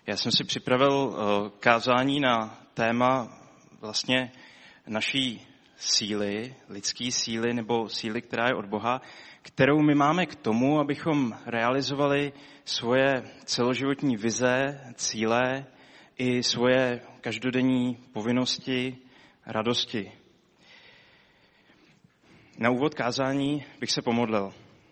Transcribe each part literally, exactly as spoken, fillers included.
Já jsem si připravil kázání na téma vlastně naší síly, lidské síly nebo síly, která je od Boha, kterou my máme k tomu, abychom realizovali svoje celoživotní vize, cíle i svoje každodenní povinnosti, radosti. Na úvod kázání bych se pomodlil.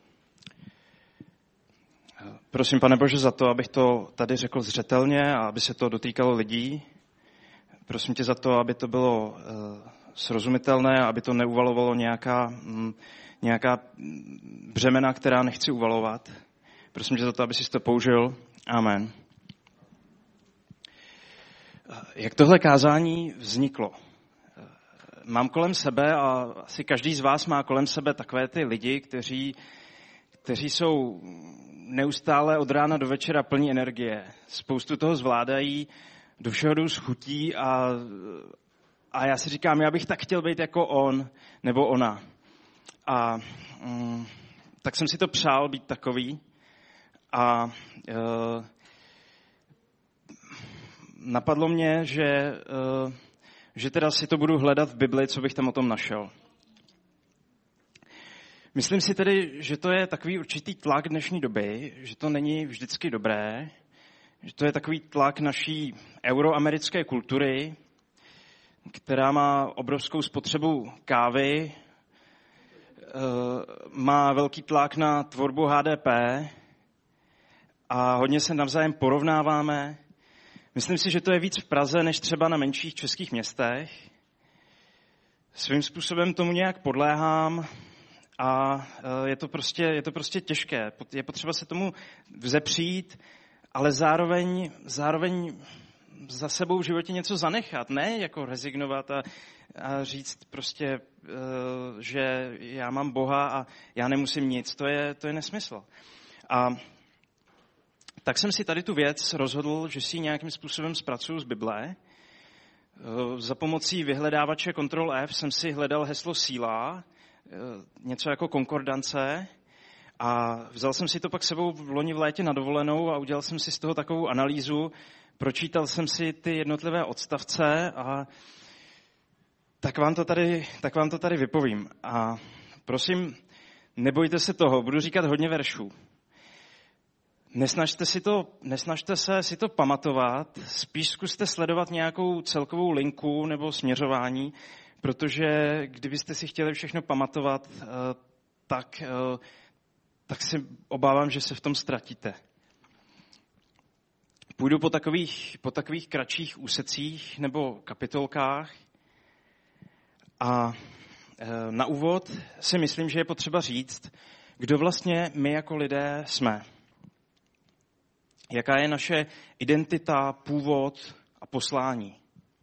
Prosím, Pane Bože, za to, abych to tady řekl zřetelně a aby se to dotýkalo lidí. Prosím tě za to, aby to bylo srozumitelné a aby to neuvalovalo nějaká, nějaká břemena, která nechci uvalovat. Prosím tě za to, aby jsi to použil. Amen. Jak tohle kázání vzniklo? Mám kolem sebe a asi každý z vás má kolem sebe takové ty lidi, kteří, kteří jsou neustále od rána do večera plní energie. Spoustu toho zvládají, do všeho jdou s chutí a, a já si říkám, já bych tak chtěl být jako on nebo ona. A mm, tak jsem si to přál být takový a e, napadlo mě, že, e, že teda si to budu hledat v Bibli, co bych tam o tom našel. Myslím si tedy, že to je takový určitý tlak dnešní doby, že to není vždycky dobré, že to je takový tlak naší euroamerické kultury, která má obrovskou spotřebu kávy, má velký tlak na tvorbu H D P a hodně se navzájem porovnáváme. Myslím si, že to je víc v Praze, než třeba na menších českých městech. Svým způsobem tomu nějak podléhám a je to prostě, je to prostě těžké. Je potřeba se tomu vzepřít, ale zároveň, zároveň za sebou v životě něco zanechat, ne jako rezignovat a, a říct prostě, že já mám Boha a já nemusím nic. To je, to je nesmysl. A tak jsem si tady tu věc rozhodl, že si ji nějakým způsobem zpracuju z Bible. Za pomocí vyhledávače Ctrl F jsem si hledal heslo síla, něco jako konkordance, a vzal jsem si to pak sebou v loni v létě na dovolenou a udělal jsem si z toho takovou analýzu, pročítal jsem si ty jednotlivé odstavce a tak vám to tady, tak vám to tady vypovím. A prosím, nebojte se toho, budu říkat hodně veršů. Nesnažte, si to, nesnažte se si to pamatovat, spíš zkuste sledovat nějakou celkovou linku nebo směřování, protože kdybyste si chtěli všechno pamatovat, tak, tak si obávám, že se v tom ztratíte. Půjdu po takových, po takových kratších úsecích nebo kapitolkách a na úvod si myslím, že je potřeba říct, kdo vlastně my jako lidé jsme. Jaká je naše identita, původ a poslání.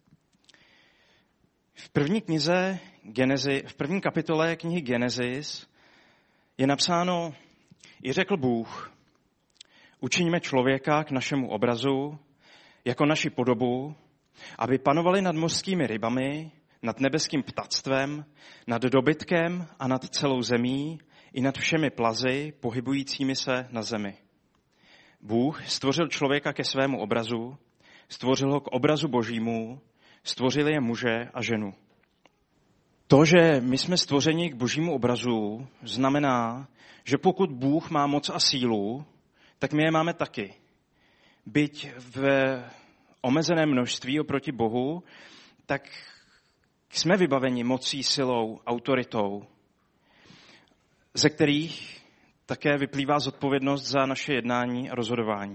V první knize Genezi, v první kapitole knihy Genesis je napsáno: I řekl Bůh, učiňme člověka k našemu obrazu, jako naši podobu, aby panovali nad mořskými rybami, nad nebeským ptactvem, nad dobytkem a nad celou zemí i nad všemi plazy pohybujícími se na zemi. Bůh stvořil člověka ke svému obrazu, stvořil ho k obrazu Božímu, stvořil je muže a ženu. To, že my jsme stvořeni k Božímu obrazu, znamená, že pokud Bůh má moc a sílu, tak my je máme taky. Byť v omezeném množství oproti Bohu, tak jsme vybaveni mocí, silou, autoritou, ze kterých také vyplývá zodpovědnost za naše jednání a rozhodování.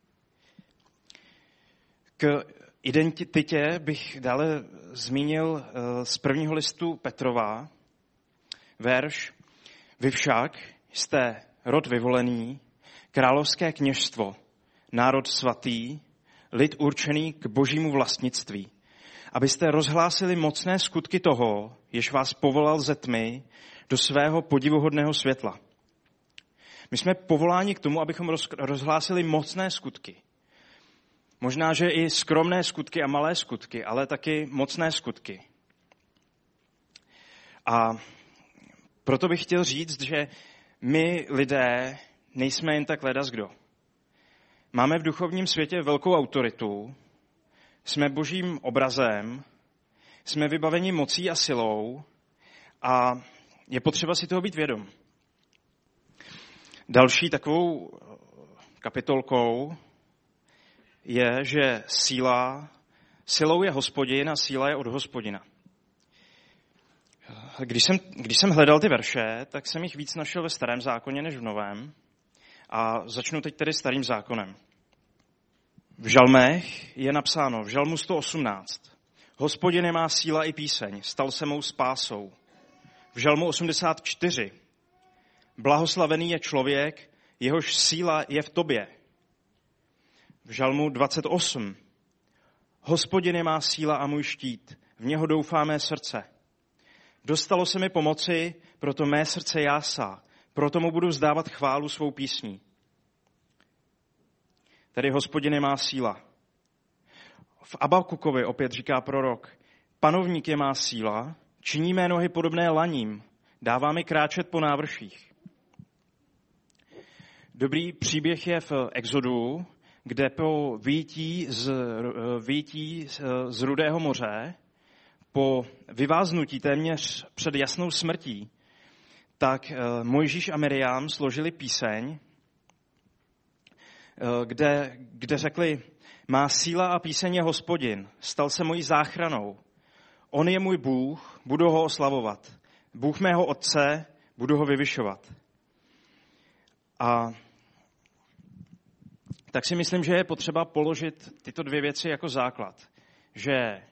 K identitě bych dále zmínil z prvního listu Petrova verš: Vy však jste rod vyvolený, královské kněžstvo, národ svatý, lid určený k Božímu vlastnictví, abyste rozhlásili mocné skutky toho, jež vás povolal ze tmy do svého podivuhodného světla. My jsme povoláni k tomu, abychom rozhlásili mocné skutky. Možná, že i skromné skutky a malé skutky, ale taky mocné skutky. A proto bych chtěl říct, že my lidé nejsme jen tak ledaskdo. máme v duchovním světě velkou autoritu, jsme božím obrazem, jsme vybaveni mocí a silou a je potřeba si toho být vědom. Další takovou kapitolkou je, že síla, silou je Hospodin a síla je od Hospodina. Když jsem, když jsem hledal ty verše, tak jsem jich víc našel ve Starém zákoně než v Novém. A začnu teď tedy Starým zákonem. V žalmech je napsáno, v žalmu sto osmnáct. Hospodin je má síla i píseň, stal se mou spásou. V žalmu osmdesát čtyři. Blahoslavený je člověk, jehož síla je v tobě. V žalmu dvacet osm. Hospodin je má síla a můj štít, v něho doufá mé srdce. Dostalo se mi pomoci, proto mé srdce jásá, proto mu budu vzdávat chválu svou písní. Tedy Hospodin je má síla. V Abakukovi opět říká prorok, panovník je má síla, činí mé nohy podobné laním, dává mi kráčet po návrších. Dobrý příběh je v Exodu, kde po vyjití z, vyjití z Rudého moře, po vyváznutí téměř před jasnou smrtí, tak Mojžíš a Miriam složili píseň, kde, kde řekli, má síla a píseň je Hospodin, stal se mojí záchranou. On je můj Bůh, budu ho oslavovat. Bůh mého otce, budu ho vyvyšovat. A tak si myslím, že je potřeba položit tyto dvě věci jako základ. Že,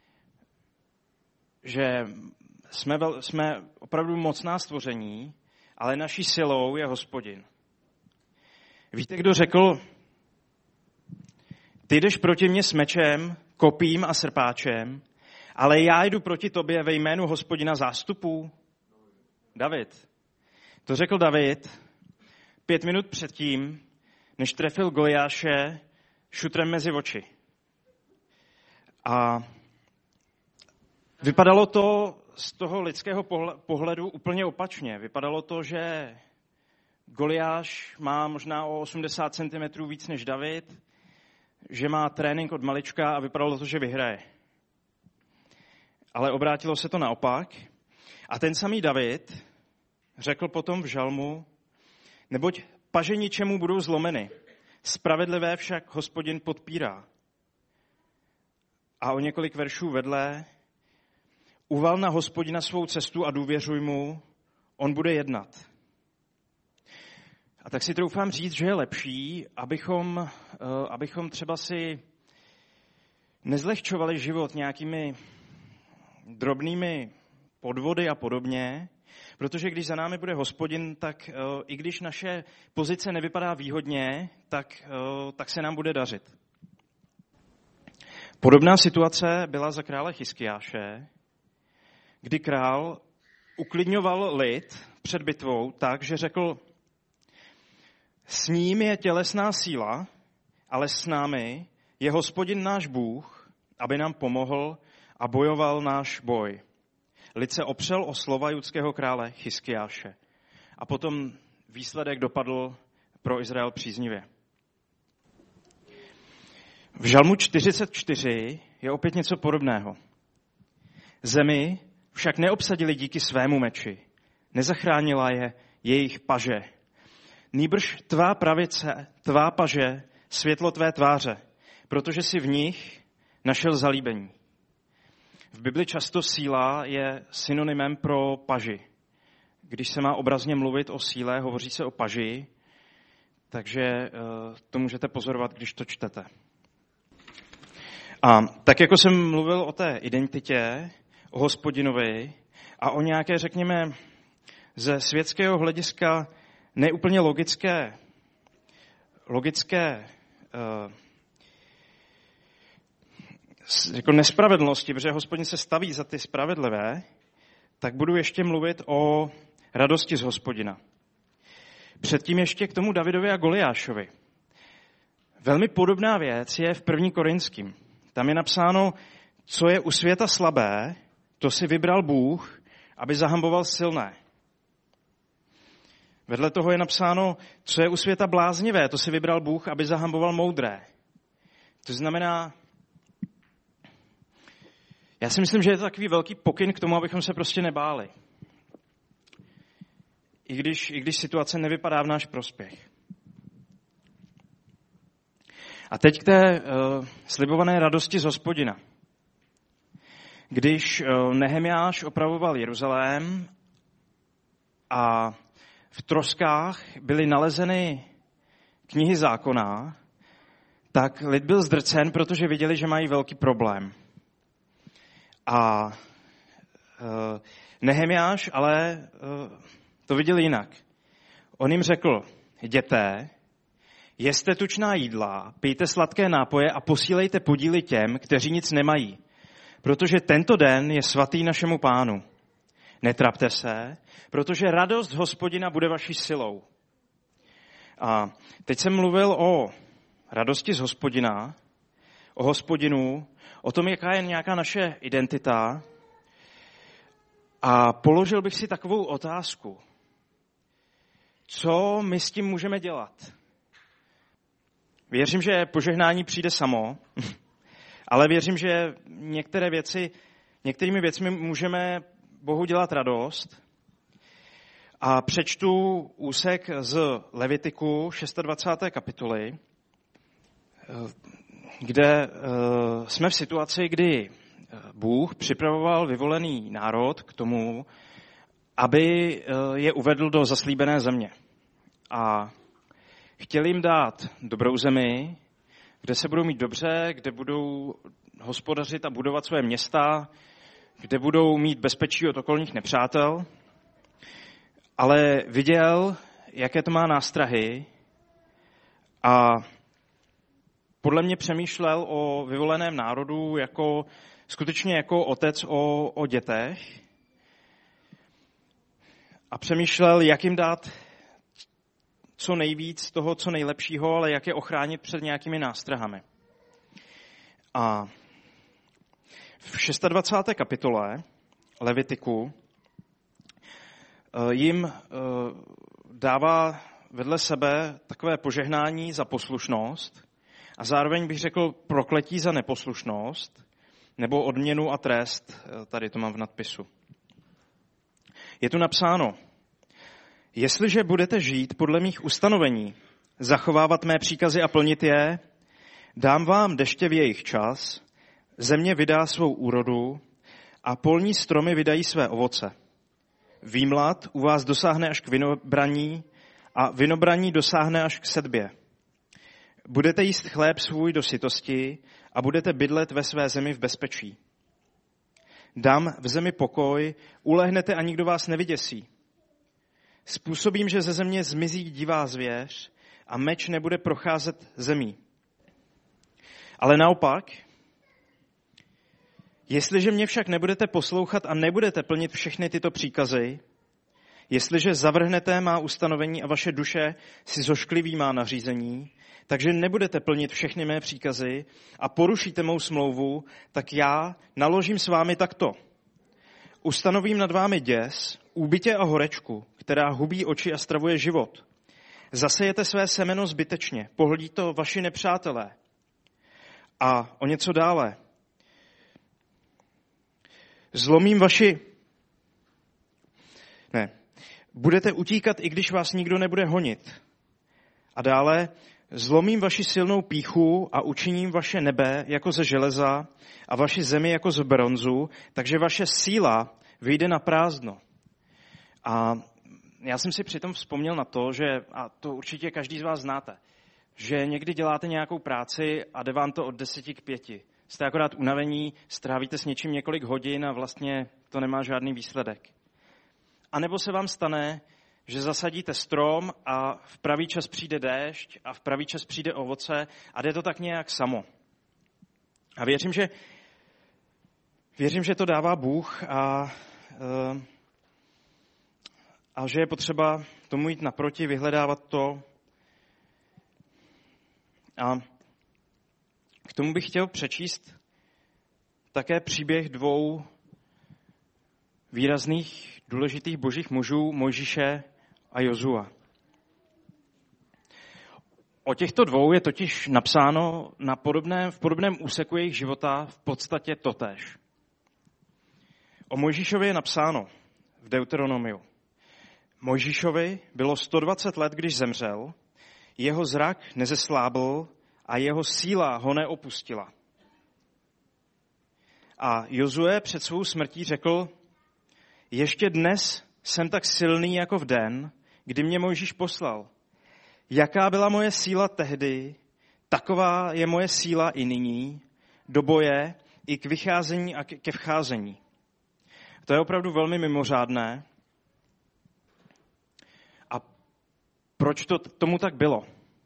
že jsme, vel, jsme opravdu mocná stvoření, ale naší silou je Hospodin. Víte, kdo řekl, ty jdeš proti mně s mečem, kopím a srpáčem, ale já jdu proti tobě ve jménu Hospodina zástupů? David. To řekl David pět minut předtím, než trefil Goliáše šutrem mezi oči. A vypadalo to z toho lidského pohledu úplně opačně. Vypadalo to, že Goliáš má možná o osmdesát centimetrů víc než David, že má trénink od malička a vypadalo to, že vyhraje. Ale obrátilo se to naopak. A ten samý David řekl potom v žalmu, neboť paže ničemu budou zlomeny, spravedlivé však Hospodin podpírá. A o několik veršů vedle, uval na Hospodina svou cestu a důvěřuj mu, on bude jednat. A tak si troufám říct, že je lepší, abychom, abychom třeba si nezlehčovali život nějakými drobnými podvody a podobně, protože když za námi bude Hospodin, tak i když naše pozice nevypadá výhodně, tak, tak se nám bude dařit. Podobná situace byla za krále Chiskiáše, kdy král uklidňoval lid před bitvou tak, že řekl, s ním je tělesná síla, ale s námi je Hospodin náš Bůh, aby nám pomohl a bojoval náš boj. Lid se opřel o slova judského krále Chiskiáše. A potom výsledek dopadl pro Izrael příznivě. V žalmu čtyřicet čtyři je opět něco podobného. Zemi však neobsadili díky svému meči. Nezachránila je jejich paže. Nýbrž tvá pravice, tvá paže, světlo tvé tváře, protože si v nich našel zalíbení. V Bibli často síla je synonymem pro paži. Když se má obrazně mluvit o síle, hovoří se o paži, takže to můžete pozorovat, když to čtete. A tak jako jsem mluvil o té identitě, o Hospodinovi a o nějaké, řekněme, ze světského hlediska neúplně logické, logické uh, jako nespravedlnosti, protože Hospodin se staví za ty spravedlivé, tak budu ještě mluvit o radosti z Hospodina. Předtím ještě k tomu Davidovi a Goliášovi. Velmi podobná věc je v první Korinským. Tam je napsáno, co je u světa slabé, to si vybral Bůh, aby zahamboval silné. Vedle toho je napsáno, co je u světa bláznivé, to si vybral Bůh, aby zahamboval moudré. To znamená, já si myslím, že je to takový velký pokyn k tomu, abychom se prostě nebáli. I když, i když situace nevypadá v náš prospěch. A teď k té uh, slibované radosti z Hospodina. Když uh, Nehemiáš opravoval Jeruzalém a v troskách byly nalezeny knihy zákona, tak lid byl zdrcen, protože viděli, že mají velký problém. A uh, Nehemiáš ale uh, to viděl jinak. On jim řekl, jděte, jeste tučná jídla, pijte sladké nápoje a posílejte podíly těm, kteří nic nemají, protože tento den je svatý našemu Pánu. Netrapte se, protože radost Hospodina bude vaší silou. A teď jsem mluvil o radosti z Hospodina, o Hospodinu, o tom, jaká je nějaká naše identita. A položil bych si takovou otázku. Co my s tím můžeme dělat? Věřím, že požehnání přijde samo, ale věřím, že některé věci, některými věcmi můžeme Bohu dělat radost. A přečtu úsek z Levitiku dvacáté šesté kapitoly, kde jsme v situaci, kdy Bůh připravoval vyvolený národ k tomu, aby je uvedl do zaslíbené země. A chtěl jim dát dobrou zemi, kde se budou mít dobře, kde budou hospodařit a budovat své města, kde budou mít bezpečí od okolních nepřátel. Ale viděl, jaké to má nástrahy a podle mě přemýšlel o vyvoleném národu jako skutečně jako otec o, o dětech a přemýšlel, jak jim dát co nejvíc toho, co nejlepšího, ale jak je ochránit před nějakými nástrahami. A v dvacáté šesté kapitole Levitiku jim dává vedle sebe takové požehnání za poslušnost a zároveň bych řekl prokletí za neposlušnost nebo odměnu a trest, tady to mám v nadpisu. Je tu napsáno, jestliže budete žít podle mých ustanovení, zachovávat mé příkazy a plnit je, dám vám deště v jejich čas, země vydá svou úrodu a polní stromy vydají své ovoce. Výmlad u vás dosáhne až k vinobraní a vinobraní dosáhne až k sedbě. Budete jíst chléb svůj do sytosti a budete bydlet ve své zemi v bezpečí. Dám v zemi pokoj, ulehnete a nikdo vás nevyděsí. Způsobím, že ze země zmizí divá zvěř a meč nebude procházet zemí. Ale naopak, jestliže mě však nebudete poslouchat a nebudete plnit všechny tyto příkazy, jestliže zavrhnete má ustanovení a vaše duše si zoškliví má nařízení, takže nebudete plnit všechny mé příkazy a porušíte mou smlouvu, tak já naložím s vámi takto. Ustanovím nad vámi děs, úbytě a horečku, která hubí oči a stravuje život. Zasejete své semeno zbytečně, pohlí to vaši nepřátelé. A o něco dále. Zlomím vaši... Ne. Budete utíkat, i když vás nikdo nebude honit. A dále, zlomím vaši silnou pýchu a učiním vaše nebe jako ze železa a vaši zemi jako z bronzu, takže vaše síla vyjde na prázdno. A já jsem si přitom vzpomněl na to, že, a to určitě každý z vás znáte, že někdy děláte nějakou práci a jde vám to od deseti k pěti. Jste akorát unavení, strávíte s něčím několik hodin a vlastně to nemá žádný výsledek. A nebo se vám stane, že zasadíte strom a v pravý čas přijde déšť a v pravý čas přijde ovoce a jde to tak nějak samo. A věřím, že, věřím, že to dává Bůh a, a že je potřeba tomu jít naproti, vyhledávat to. A k tomu bych chtěl přečíst také příběh dvou výrazných, důležitých božích mužů, Mojžíše a Jozua. O těchto dvou je totiž napsáno na podobném, v podobném úseku jejich života v podstatě totéž. O Mojžíšovi je napsáno v Deuteronomiu. Mojžíšovi bylo sto dvacet let, když zemřel, jeho zrak nezeslábl a jeho síla ho neopustila. A Jozue před svou smrtí řekl, ještě dnes jsem tak silný jako v den, kdy mě Mojžíš poslal. Jaká byla moje síla tehdy, taková je moje síla i nyní, do boje, i k vycházení a ke vcházení. To je opravdu velmi mimořádné. A proč to tomu tak bylo?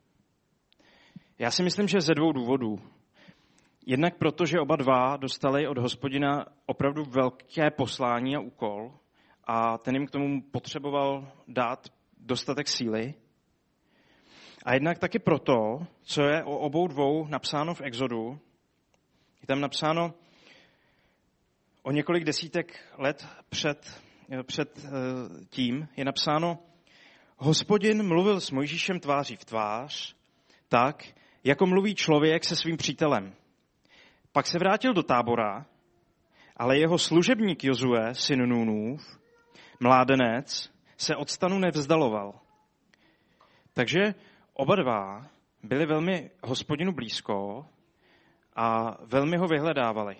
Já si myslím, že ze dvou důvodů. Jednak proto, že oba dva dostali od Hospodina opravdu velké poslání a úkol a ten jim k tomu potřeboval dát dostatek síly. A jednak taky proto, co je o obou dvou napsáno v Exodu, je tam napsáno o několik desítek let před, před tím, je napsáno, Hospodin mluvil s Mojžíšem tváří v tvář, tak, jako mluví člověk se svým přítelem. Pak se vrátil do tábora, ale jeho služebník Jozue, syn Nunův, mládenec, se od stanu nevzdaloval. Takže oba dva byli velmi Hospodinu blízko a velmi ho vyhledávali.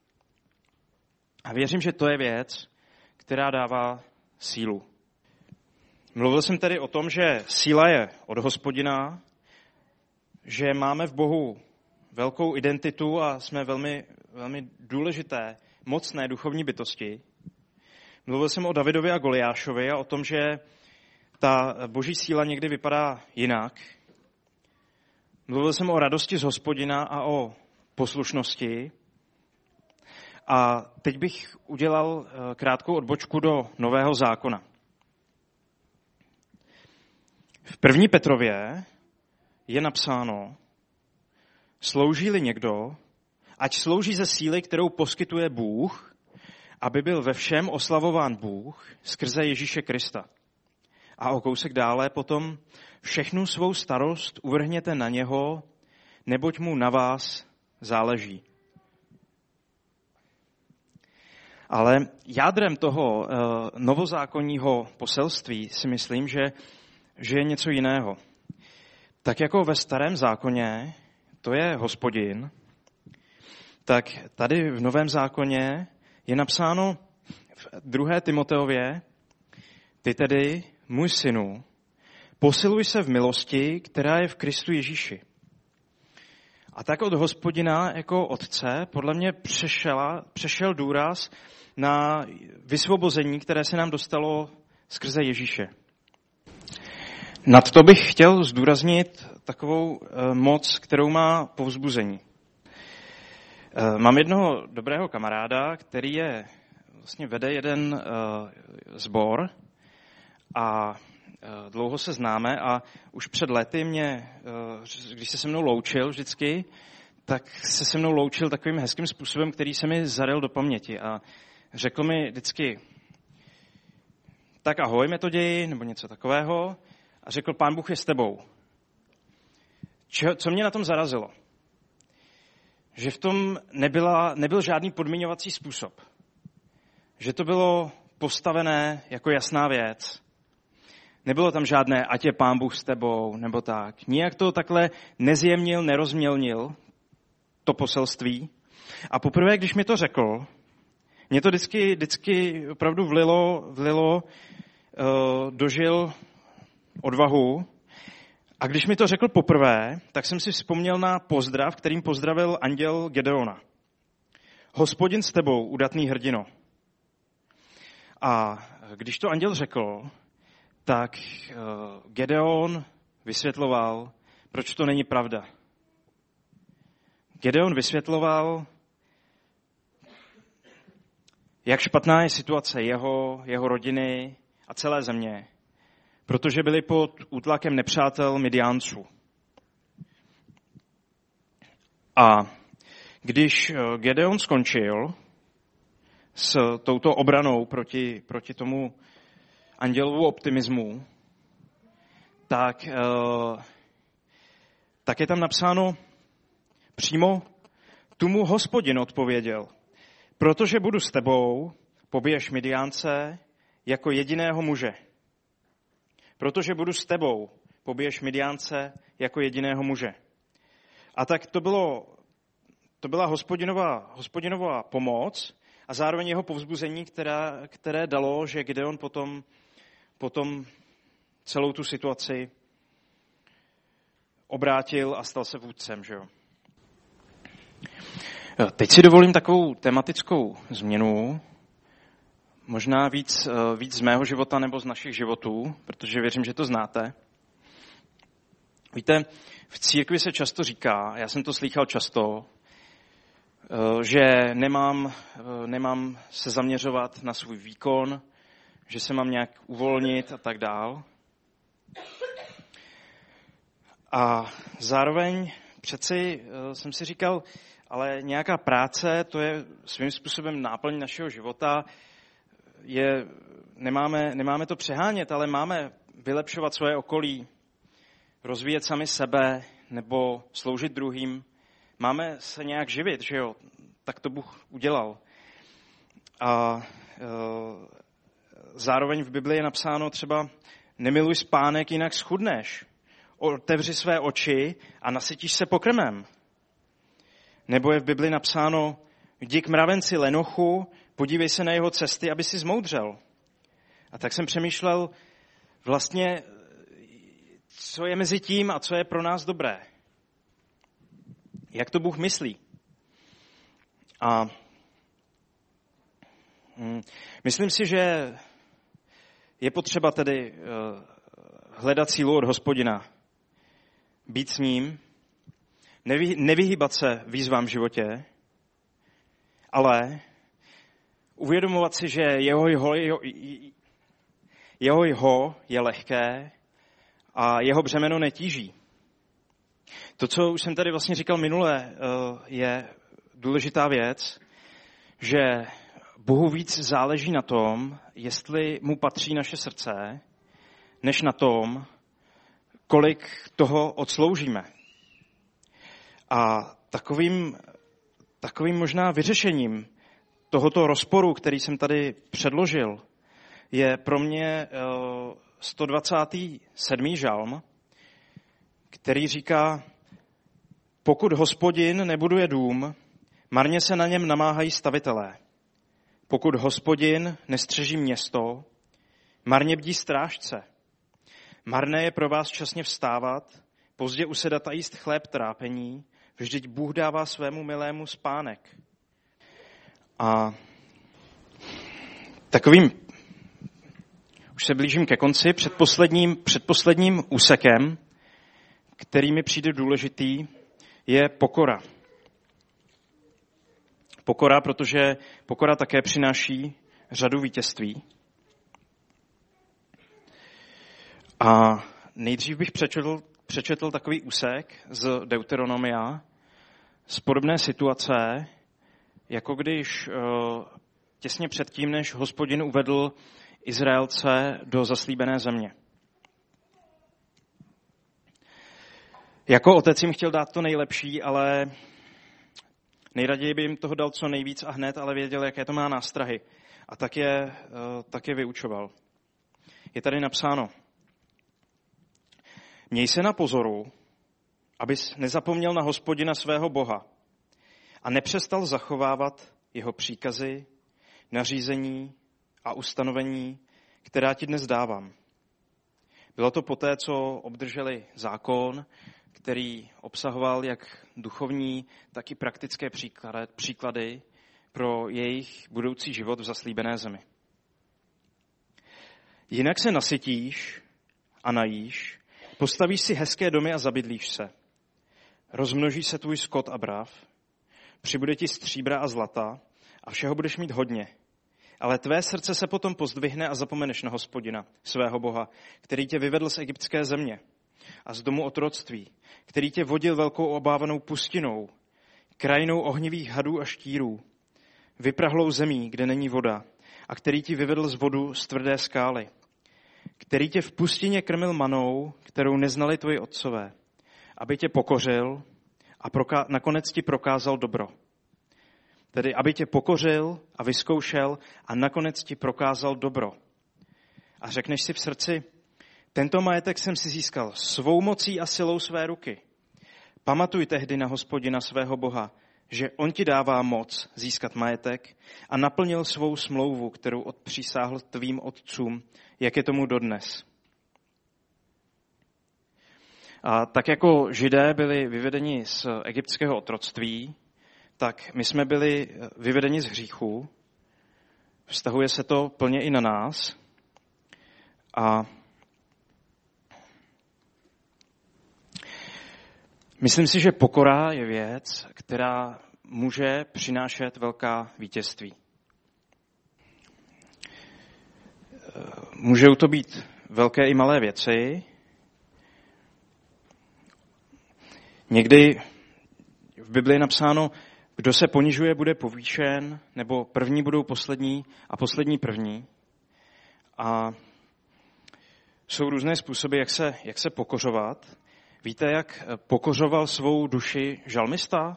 A věřím, že to je věc, která dává sílu. Mluvil jsem tedy o tom, že síla je od Hospodina, že máme v Bohu velkou identitu a jsme velmi, velmi důležité, mocné duchovní bytosti. Mluvil jsem o Davidovi a Goliášovi a o tom, že ta boží síla někdy vypadá jinak. Mluvil jsem o radosti z Hospodina a o poslušnosti. A teď bych udělal krátkou odbočku do Nového zákona. V první Petrově je napsáno, slouží-li někdo, ať slouží ze síly, kterou poskytuje Bůh, aby byl ve všem oslavován Bůh skrze Ježíše Krista. A o kousek dále potom všechnu svou starost uvrhněte na něho, neboť mu na vás záleží. Ale jádrem toho uh, novozákonního poselství si myslím, že, že je něco jiného. Tak jako ve starém zákoně to je Hospodin, tak tady v Novém zákoně je napsáno v druhé Timoteově, ty tedy, můj synu, posiluj se v milosti, která je v Kristu Ježíši. A tak od Hospodina jako otce podle mě přešel, přešel důraz na vysvobození, které se nám dostalo skrze Ježíše. Nad to bych chtěl zdůraznit takovou moc, kterou má povzbuzení. Mám jednoho dobrého kamaráda, který je, vlastně vede jeden sbor a dlouho se známe a už před lety mě, když se se mnou loučil vždycky, tak se se mnou loučil takovým hezkým způsobem, který se mi zaryl do paměti a řekl mi vždycky tak ahoj Metoději, nebo něco takového a řekl, Pán Bůh je s tebou. Čo, co mě na tom zarazilo? Že v tom nebyla, nebyl žádný podmiňovací způsob. Že to bylo postavené jako jasná věc. Nebylo tam žádné, ať je Pán Bůh s tebou, nebo tak. Nijak to takhle nezjemnil, nerozmělnil, to poselství. A poprvé, když mi to řekl, mě to vždycky, vždycky opravdu vlilo, vlilo uh, dožil odvahu. A když mi to řekl poprvé, tak jsem si vzpomněl na pozdrav, kterým pozdravil anděl Gedeona. Hospodin s tebou, udatný hrdino. A když to anděl řekl, tak Gedeon vysvětloval, proč to není pravda. Gedeon vysvětloval, jak špatná je situace jeho, jeho rodiny a celé země, protože byli pod útlakem nepřátel Midiánců. A když Gedeon skončil s touto obranou proti, proti tomu andělovu optimismu, tak uh, tak je tam napsáno přímo, tu mu Hospodin odpověděl, protože budu s tebou, pobiješ Midiánce jako jediného muže. Protože budu s tebou, pobiješ Midiánce jako jediného muže. A tak to bylo, to byla hospodinová, hospodinová pomoc a zároveň jeho povzbuzení, která, které dalo, že Gideon potom, potom celou tu situaci obrátil a stal se vůdcem. Že jo? Teď si dovolím takovou tematickou změnu, možná víc, víc z mého života nebo z našich životů, protože věřím, že to znáte. Víte, v církvi se často říká, já jsem to slýchal často, že nemám, nemám se zaměřovat na svůj výkon, že se mám nějak uvolnit a tak dál. A zároveň přeci jsem si říkal, ale nějaká práce, to je svým způsobem náplň našeho života, je, nemáme, nemáme to přehánět, ale máme vylepšovat svoje okolí, rozvíjet sami sebe nebo sloužit druhým. Máme se nějak živit, že jo? Tak to Bůh udělal. A e, zároveň v Biblii je napsáno třeba nemiluj spánek, jinak schudneš. Otevři své oči a nasytíš se pokrmem. Nebo je v Biblii napsáno jdi k mravenci lenochu, podívej se na jeho cesty, aby si zmoudřel. A tak jsem přemýšlel vlastně, co je mezi tím a co je pro nás dobré. Jak to Bůh myslí. A hm, myslím si, že je potřeba tedy uh, hledat sílu od Hospodina, být s ním, nevy, nevyhýbat se výzvám v životě, ale uvědomovat si, že jeho jeho, jeho, jeho jeho je lehké a jeho břemeno netíží. To, co už jsem tady vlastně říkal minule, je důležitá věc, že Bohu víc záleží na tom, jestli mu patří naše srdce, než na tom, kolik toho odsloužíme. A takovým, takovým možná vyřešením tohoto rozporu, který jsem tady předložil, je pro mě sto dvacátý sedmý žalm, který říká, pokud Hospodin nebuduje dům, marně se na něm namáhají stavitelé. Pokud Hospodin nestřeží město, marně bdí strážce. Marné je pro vás časně vstávat, pozdě usedat a jíst chléb trápení, vždyť Bůh dává svému milému spánek. A takovým, už se blížím ke konci, předposledním, předposledním úsekem, který mi přijde důležitý, je pokora. Pokora, protože pokora také přináší řadu vítězství. A nejdřív bych přečetl, přečetl takový úsek z Deuteronomia z podobné situace, jako když těsně předtím, než Hospodin uvedl Izraelce do zaslíbené země. Jako otec jim chtěl dát to nejlepší, ale nejraději by jim toho dal co nejvíc a hned, ale věděl, jaké to má nástrahy. A tak je, tak je vyučoval. Je tady napsáno, měj se na pozoru, abys nezapomněl na Hospodina svého Boha a nepřestal zachovávat jeho příkazy, nařízení a ustanovení, která ti dnes dávám. Bylo to poté, co obdrželi zákon, který obsahoval jak duchovní, tak i praktické příklady pro jejich budoucí život v zaslíbené zemi. Jinak se nasytíš a najíš, postavíš si hezké domy a zabydlíš se. Rozmnoží se tvůj skot a brav, přibude ti stříbra a zlata a všeho budeš mít hodně. Ale tvé srdce se potom pozdvihne a zapomeneš na Hospodina, svého Boha, který tě vyvedl z egyptské země a z domu otroctví, který tě vodil velkou obávanou pustinou, krajinou ohnivých hadů a štírů, vyprahlou zemí, kde není voda, a který ti vyvedl z vodu z tvrdé skály, který tě v pustině krmil manou, kterou neznali tvoji otcové, aby tě pokořil a proka- nakonec ti prokázal dobro. Tedy, aby tě pokořil a vyzkoušel a nakonec ti prokázal dobro. A řekneš si v srdci, tento majetek jsem si získal svou mocí a silou své ruky. Pamatuj tehdy na Hospodina svého Boha, že on ti dává moc získat majetek a naplnil svou smlouvu, kterou odpřísáhl tvým otcům, jak je tomu dodnes. A tak jako Židé byli vyvedeni z egyptského otroctví, tak my jsme byli vyvedeni z hříchu. Vztahuje se to plně i na nás. A myslím si, že pokora je věc, která může přinášet velká vítězství. Můžou to být velké i malé věci. Někdy v Biblii je napsáno, kdo se ponižuje, bude povýšen, nebo první budou poslední a poslední první. A jsou různé způsoby, jak se, jak se pokořovat. Víte, jak pokořoval svou duši žalmista?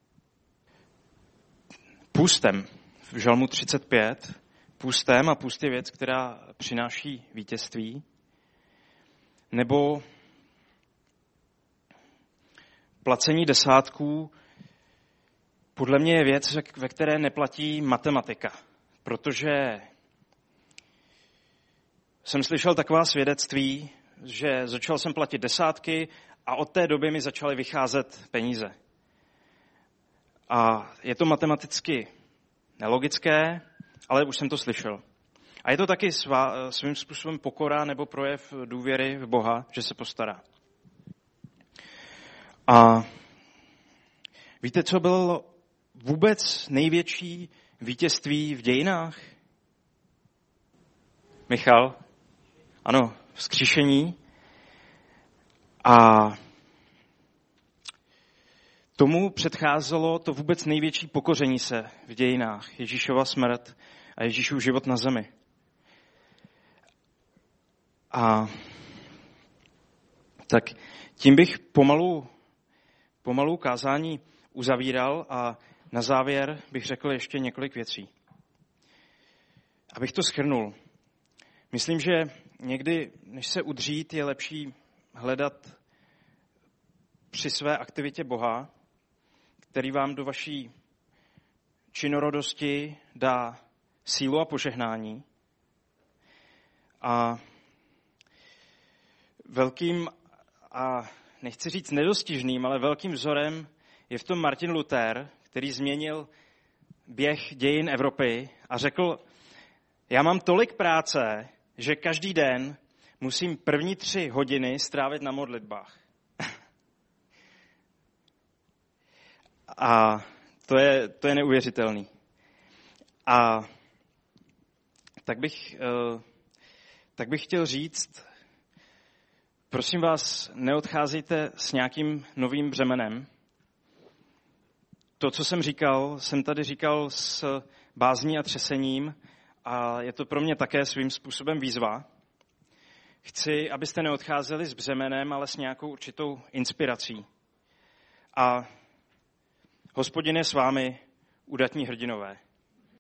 Půstem. V žalmu třicet pět. Půstem, a půst je věc, která přináší vítězství. Nebo placení desátků podle mě je věc, ve které neplatí matematika. Protože jsem slyšel taková svědectví, že začal jsem platit desátky a od té doby mi začaly vycházet peníze. A je to matematicky nelogické, ale už jsem to slyšel. A je to taky svá, svým způsobem pokora nebo projev důvěry v Boha, že se postará. A víte, co bylo vůbec největší vítězství v dějinách? Michal? Ano, vzkříšení. A tomu předcházelo to vůbec největší pokoření se v dějinách. Ježíšova smrt a Ježíšův život na zemi. A tak tím bych pomalu, pomalu kázání uzavíral a na závěr bych řekl ještě několik věcí. Abych to shrnul. Myslím, že někdy, než se udřít, je lepší hledat při své aktivitě Boha, který vám do vaší činorodosti dá sílu a požehnání. A velkým, a nechci říct nedostižným, ale velkým vzorem je v tom Martin Luther, který změnil běh dějin Evropy a řekl, já mám tolik práce, že každý den musím první tři hodiny strávit na modlitbách. A to je, to je neuvěřitelný. A tak bych, tak bych chtěl říct, prosím vás, neodcházejte s nějakým novým břemenem. To, co jsem říkal, jsem tady říkal s bázní a třesením a je to pro mě také svým způsobem výzva. Chci, abyste neodcházeli s břemenem, ale s nějakou určitou inspirací. A Hospodin je s vámi, udatní hrdinové.